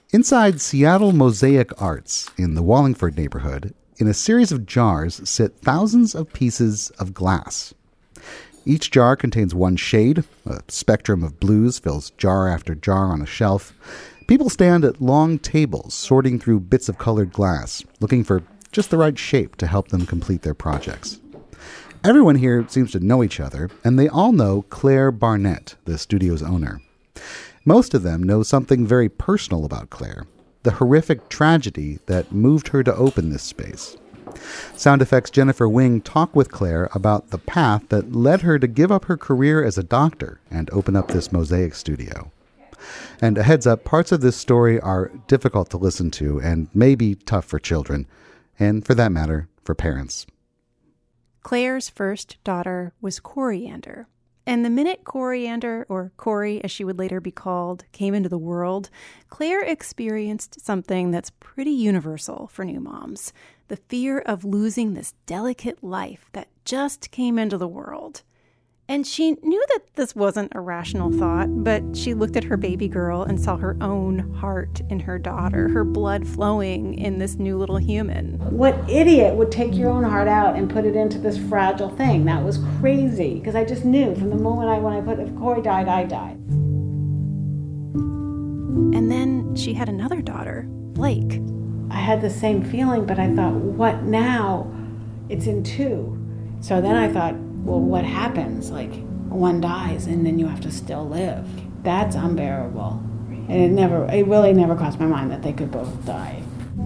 Inside Seattle Mosaic Arts in the Wallingford neighborhood, in a series of jars sit thousands of pieces of glass. Each jar contains one shade. A spectrum of blues fills jar after jar on a shelf. People stand at long tables sorting through bits of colored glass, looking for just the right shape to help them complete their projects. Everyone here seems to know each other, and they all know Claire Barnett, the studio's owner. Most of them know something very personal about Claire, the horrific tragedy that moved her to open this space. Sound Effects' Jennifer Wing talked with Claire about the path that led her to give up her career as a doctor and open up this mosaic studio. And a heads up, parts of this story are difficult to listen to and may be tough for children, and for that matter, for parents. Claire's first daughter was Coriander. And the minute Coriander, or Cori as she would later be called, came into the world, Claire experienced something that's pretty universal for new moms: the fear of losing this delicate life that just came into the world. And she knew that this wasn't a rational thought, but she looked at her baby girl and saw her own heart in her daughter, her blood flowing in this new little human. What idiot would take your own heart out and put it into this fragile thing? That was crazy, because I just knew from the moment when I put, if Cori died, I died. And then she had another daughter, Blake. I had the same feeling, but I thought, what now? It's in two. So then I thought, well, what happens? Like, one dies and then you have to still live. That's unbearable. And it really never crossed my mind that they could both die.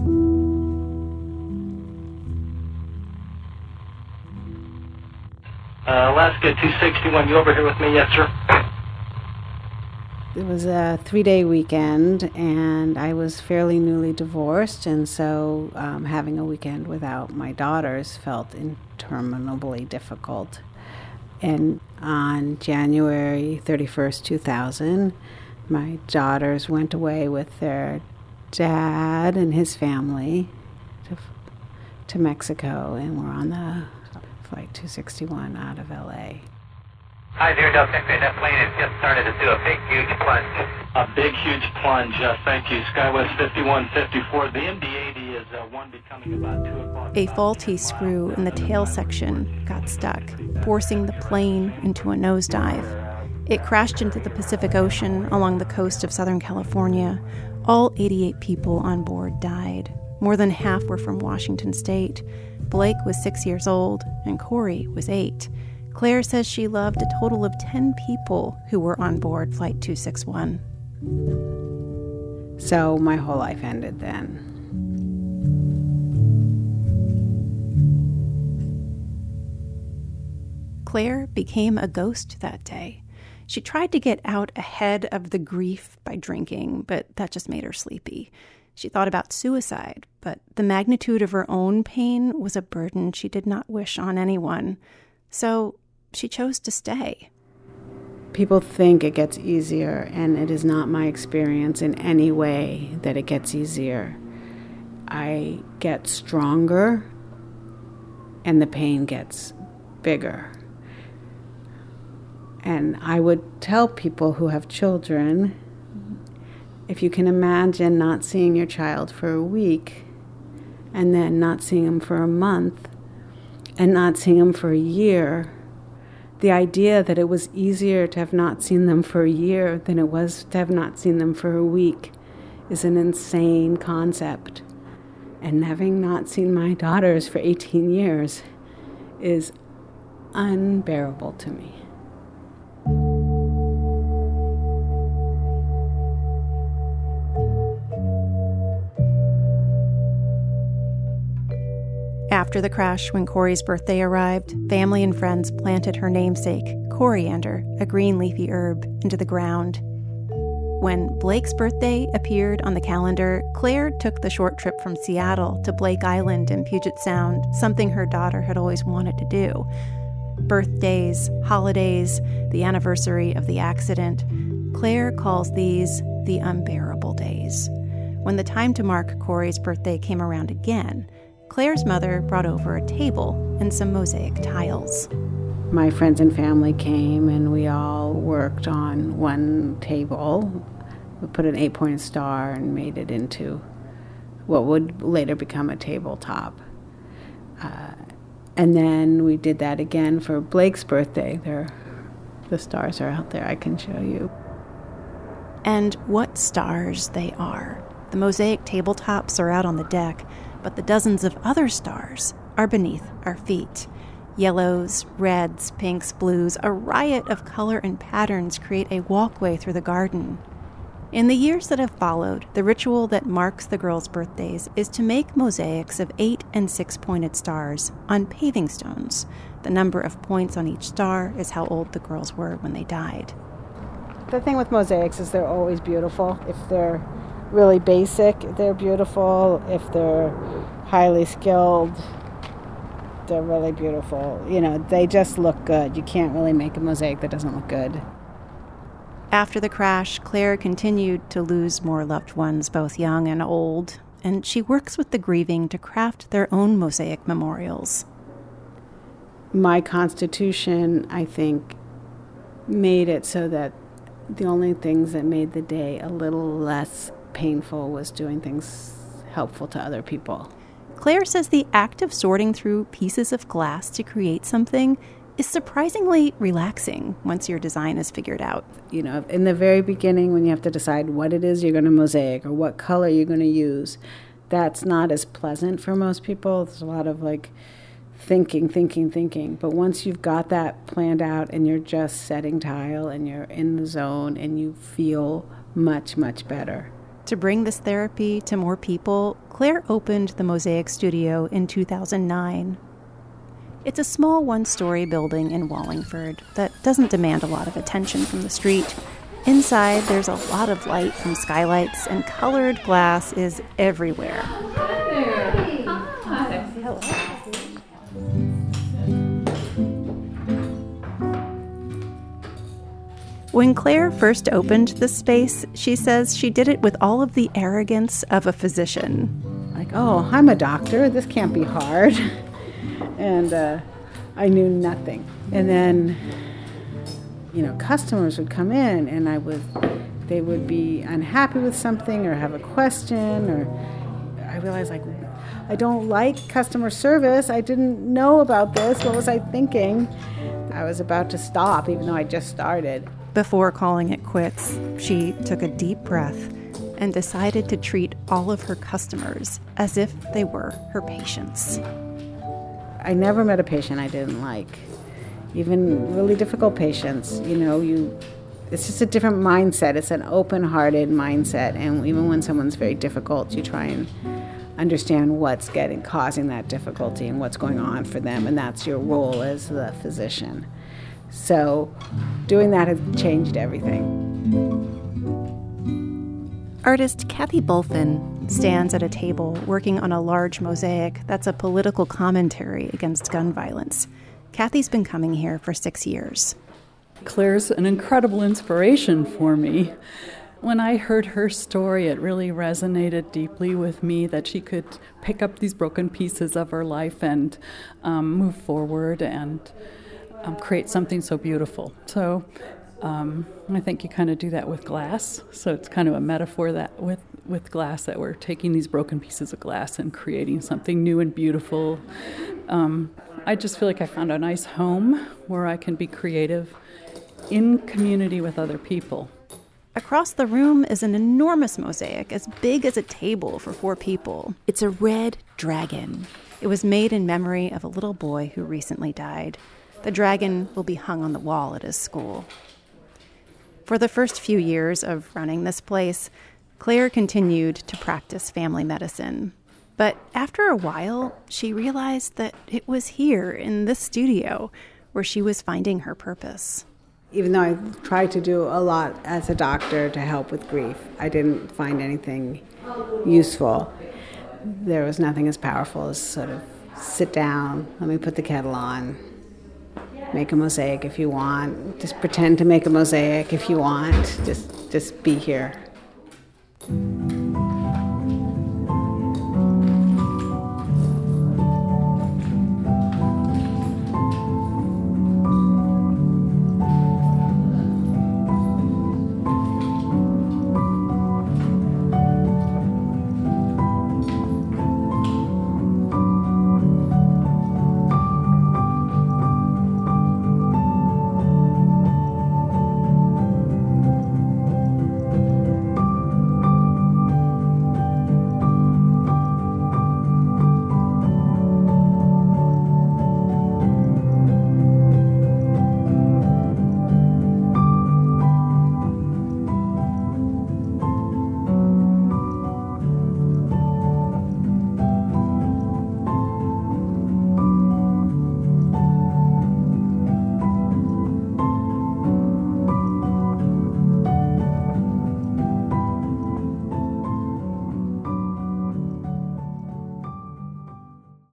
Alaska 261, you over here with me? Yes, sir. It was a 3-day weekend, and I was fairly newly divorced, and so having a weekend without my daughters felt interminably difficult. And on January 31st, 2000, my daughters went away with their dad and his family to Mexico, and we're on the flight 261 out of L.A. Hi there, Delta X-ray. That plane has just started to do a big, huge plunge. A big, huge plunge. Thank you. SkyWest 5154. The MD-80 is one becoming about 2 o'clock. A faulty screw in the tail section got stuck, forcing the plane into a nosedive. It crashed into the Pacific Ocean along the coast of Southern California. All 88 people on board died. More than half were from Washington State. Blake was 6 years old, and Cori was 8. Claire says she loved a total of 10 people who were on board Flight 261. So my whole life ended then. Claire became a ghost that day. She tried to get out ahead of the grief by drinking, but that just made her sleepy. She thought about suicide, but the magnitude of her own pain was a burden she did not wish on anyone. So she chose to stay. People think it gets easier, and it is not my experience in any way that it gets easier. I get stronger, and the pain gets bigger. And I would tell people who have children, if you can imagine not seeing your child for a week, and then not seeing them for a month, and not seeing them for a year, the idea that it was easier to have not seen them for a year than it was to have not seen them for a week is an insane concept. And having not seen my daughters for 18 years is unbearable to me. After the crash, when Cori's birthday arrived, family and friends planted her namesake, Coriander, a green leafy herb, into the ground. When Blake's birthday appeared on the calendar, Claire took the short trip from Seattle to Blake Island in Puget Sound, something her daughter had always wanted to do. Birthdays, holidays, the anniversary of the accident, Claire calls these the unbearable days. When the time to mark Cori's birthday came around again, Claire's mother brought over a table and some mosaic tiles. My friends and family came, and we all worked on one table We put an 8-pointed star and made it into what would later become a tabletop. And then we did that again for Blake's birthday. The stars are out there, I can show you. And what stars they are. The mosaic tabletops are out on the deck, but the dozens of other stars are beneath our feet. Yellows, reds, pinks, blues, a riot of color and patterns create a walkway through the garden. In the years that have followed, the ritual that marks the girls' birthdays is to make mosaics of 8- and 6-pointed stars on paving stones. The number of points on each star is how old the girls were when they died. The thing with mosaics is they're always beautiful. If they're really basic, they're beautiful. If they're highly skilled, they're really beautiful. You know, they just look good. You can't really make a mosaic that doesn't look good. After the crash, Claire continued to lose more loved ones, both young and old, and she works with the grieving to craft their own mosaic memorials. My constitution, I think, made it so that the only things that made the day a little less painful was doing things helpful to other people. Claire says the act of sorting through pieces of glass to create something is surprisingly relaxing once your design is figured out. You know, in the very beginning when you have to decide what it is you're going to mosaic or what color you're going to use, that's not as pleasant for most people. There's a lot of thinking. But once you've got that planned out and you're just setting tile and you're in the zone and you feel much, much better. To bring this therapy to more people, Claire opened the Mosaic Studio in 2009. It's a small one-story building in Wallingford that doesn't demand a lot of attention from the street. Inside, there's a lot of light from skylights, and colored glass is everywhere. Hello. When Claire first opened this space, she says she did it with all of the arrogance of a physician. Oh, I'm a doctor. This can't be hard. And I knew nothing. And then, customers would come in and they would be unhappy with something or have a question, or I realized I don't like customer service. I didn't know about this. What was I thinking? I was about to stop even though I just started. Before calling it quits, she took a deep breath and decided to treat all of her customers as if they were her patients. I never met a patient I didn't like, even really difficult patients. It's just a different mindset. It's an open-hearted mindset, and even when someone's very difficult, you try and understand what's causing that difficulty and what's going on for them, and that's your role as the physician. So doing that has changed everything. Artist Kathy Bulfin stands at a table working on a large mosaic that's a political commentary against gun violence. Kathy's been coming here for 6 years. Claire's an incredible inspiration for me. When I heard her story, it really resonated deeply with me that she could pick up these broken pieces of her life and move forward and create something so beautiful. So I think you kind of do that with glass. So it's kind of a metaphor that with glass, that we're taking these broken pieces of glass and creating something new and beautiful. I just feel like I found a nice home where I can be creative in community with other people. Across the room is an enormous mosaic, as big as a table for 4 people. It's a red dragon. It was made in memory of a little boy who recently died. The dragon will be hung on the wall at his school. For the first few years of running this place, Claire continued to practice family medicine. But after a while, she realized that it was here in this studio where she was finding her purpose. Even though I tried to do a lot as a doctor to help with grief, I didn't find anything useful. There was nothing as powerful as sort of sit down, let me put the kettle on, make a mosaic if you want, just pretend to make a mosaic if you want, just be here.